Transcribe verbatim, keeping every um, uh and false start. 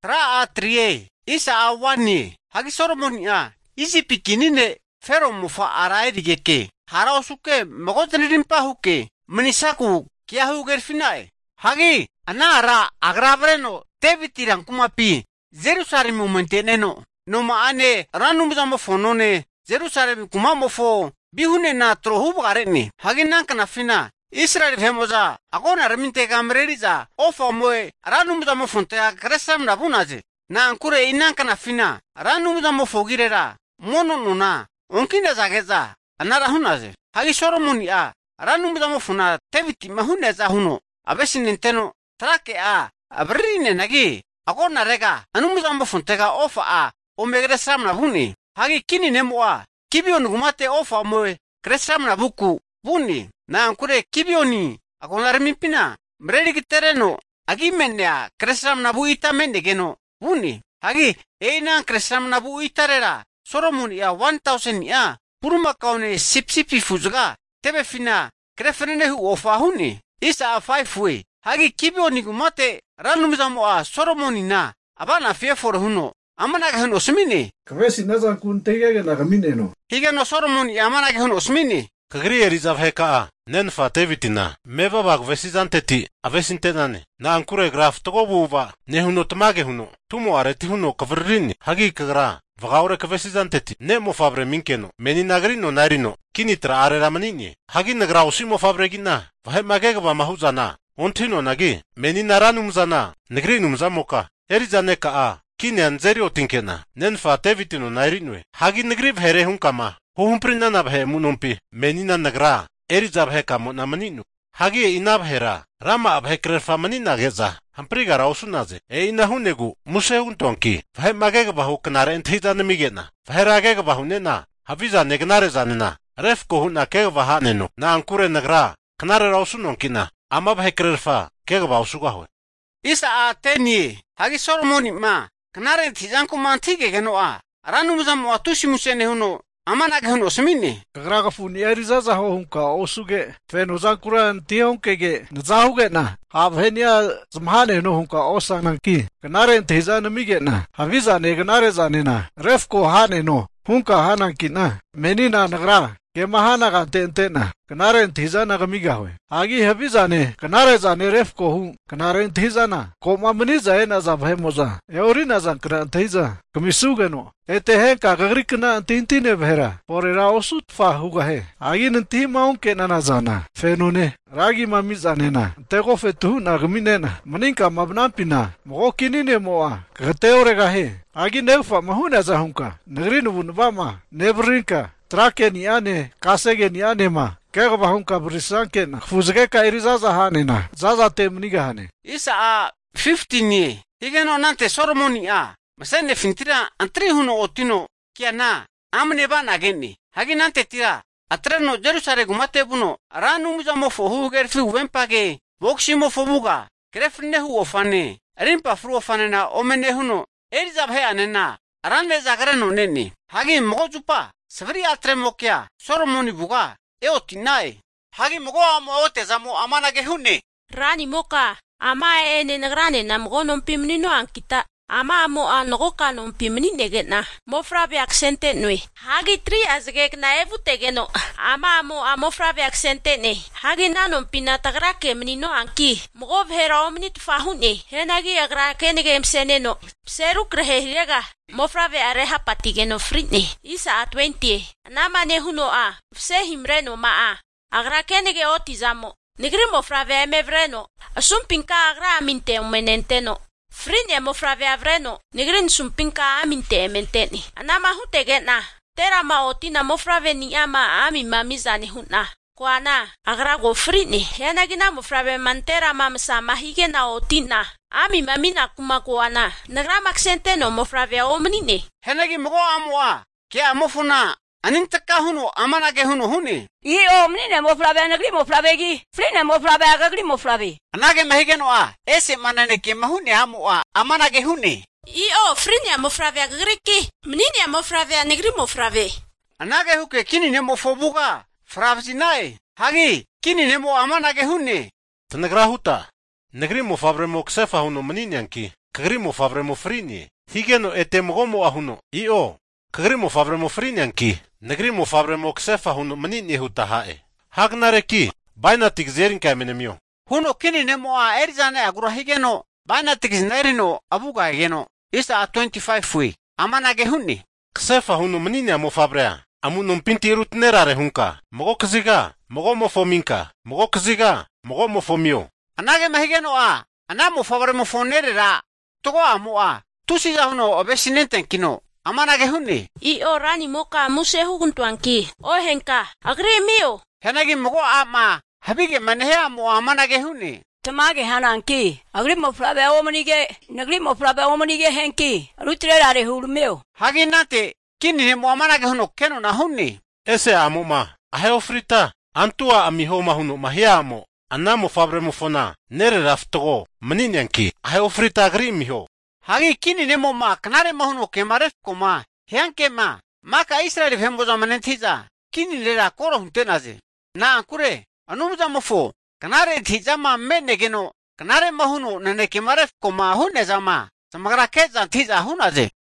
tra atrie isa awani hagi Solomon ya isi pikinine fero mufa arai digeke harau suke magodririmpa huke menisaku kia huger finae hagi anara agrabreno tevitirang kumapi Jerusalem momenteneno no maane ranum zamo fonone Jerusalem kumamo fo bihune na trohu gareni hagi nankana fina Israel femoza agona reminte kamreriza ofa moe ranum zamo fontea kresam na bunaje na ankure inankana fina ranum zamo fogirera mono nuna onkina zageza anara hunaze hagi Solomon ya ranum zamo funa teviti mahune za huno abesi ninteno trake a abrine nagi agona rega anum zamo fontega ofa a omegresam na buni hagi kini nemoa kibion gumate ofa moe kresam na buku buni na ankure kibioni agona remimpina mredi kitereno agi mennea kresam na buita mendegeno buni hagi eina kresam na buitarera Solomon ya one thousand ya puruma kaune sipsipi fuzuga tebe fina krefrene hu ofa huni isa five way hagi kibioni gumate ranumzamo a Solomon na abana fefor huno amana ga huno smini kavesi nazan kun tegege na gamineno higa no Solomon ya amana ga huno smini kagri erizav heka nen fa tevitina meva bag vesizanteti avesintenane na ankure graf togobuva ne huno tmage huno tumo areti huno kavrini hagi kagra vagaure kavesizanteti ne mo fabre minkeno meninagrino narino kinitra arera manini hagi nagra usimo fabre gina vahe magega va mahuzana ontino nagi meninaranumzana negrinumzamoka erizaneka a kini anzerio tinkena nen fa tevitino narinwe hagi negriv here hunkama humprinna nabhe munumpi menina nagra erizabhe kamo namaninu hagi inabhera rama abhekrefa manina geza hamprigara usunaze e inahunegu musehuntonki vahe magega bahu knare enthizane migena vahe ragega bahu nena haviza negnare zanena refko huna kega vahaneno na ankure nagra knare rausunonkina ama bhekrefa kega bausugaho isa ateni hagi Solomon ma knare enthizanku mantige genoa ranumzamo atusimusene huno amana ga huno smini kagraga funi erizaza ho hunka osuge fenoza kuran tionkege nzahuge na habhenia zmhane no hunka osananki kanare ntizana mige na haviza ne ganare zanena refko hane no hunka hananki na menina nagra ke mahana ga tentena kanare ntizana gamiga hoy agi haviza ne kanare zane refko hu kanare ntizana koma mani zaena za bhemoza eurina zankra ntiza kamisugeno ete ka gagrikna tintine bhera porera osut fa hugahe agi nti maun ke nana zana fenone ragi mami zanena tego fetu na gminena maninka mabnampina mo kinine moa gateore gahe agi nefa mahuna za hunka negrinu bunbama nebrinka trake ni ane kasege ni ane ma kega bahunka brisanke na fuzge ka erizaza hane na zaza temniga hane isa a fifteen ye higeno nante Solomon ya masane fintira antri huno otino kiana amne bana geni hagi nante tira atreno Jerusalem gumate buno ranu muzamo fohu gerfi wempage boksimo fobuga krefne hu ofane rimpa fru ofane na omene huno erizabhe anena aranle zagreno neni hagi mojupa Savri atremokia Solomon buga eotinae hagi mogo amo otezamo amana ge hunne rani moka ama ene nagrane namgonom pimnino ankita ama amo anogoka nom pimni negena mofrabe accente nui hagi tri azgek na evutegeno ama amo amofrabe accente ne hagi nanom pinatagra kemnino anki mogo bhera omni tfahune henagi agra kenege mseneno seru krehega mofrabe areha patigeno fritne isa a twenty nama ne huno a se himreno ma a agra kenege otizamo nigri mofrabe mevreno asumpinka agra minte menenteno Frinya mofrave avreno, nigrin sumpinka aminte menteni. Anama hutegena, tera ma otina mofrave ni ama ami mamizani huna. Kwana, agrago frini, yanagina mofrave mantera mamsa mahigena otina. Ami mamina kumakuana, nagramak senteno mofrave omnine. Henagi mgo amwa, kia mofuna. Anintaka huno amanage huno huni. I omnine mofrave nagri mofravegi. Frine mofrave agagri mofrave. Anage mahigeno a. Ese manane ke mahuni amu a. Amanage huni. I o frine mofrave agagri ki. Mnine mofrave nagri mofrave. Anage huke kini nemo fobuga. Fravzinae. Hagi kini nemo amanage huni. Tanagra huta. Nagri mofabre moksefa huno mninyanki. kagri mo fabre mo frini. Higeno ete mo mo ahuno. Io, kagri mo fabre mo frini anki. Negri mo fabre mo ksefa huno manini hutahae. Hagnare ki, baina tigzerin ka menemio. Huno kini ne mo a erzane agura higeno. Baina tigznerino abuga geno. Isa a twenty-five we. Amanage hunni. Ksefa huno manini mo fabrea. Amu num pinti rutnerare hunka. Mogo kziga, mogo mo fominka. Mogo kziga, mogo mo fomio. Anage mahigeno a. Anamo fabre mo fonerera. Togo amu a. Tusi za huno obesinenten kino. Amanage hunni. I o rani moka muse hukuntuanki. O henka, agri mio. Henagi mogo ama. Habige manehea mo amanage hunni. Tamage hananki. Agri mo frabe omanige. Nagri mo frabe omanige henki. Rutrerare hulmeo. Hagi nate. Kini ne mo amanage huno keno na hunni. Ese amo ma. Aheo frita. Antua amiho mahuno mahia amo. Anamo fabre mo fona. Nere raftogo. Maninyanki. Aheo frita agri miho. Hagi kini ne mo ma kanare mahuno kemaref koma. Heanke ma. Maka Israeli femboza manentiza. Kini lera koro huntenaze. Na ankure. Anumuza mofo. Kanare tiza ma menegeno. Kanare mahuno nane kemaref koma hunne zama. Samagra keza tiza hunaze.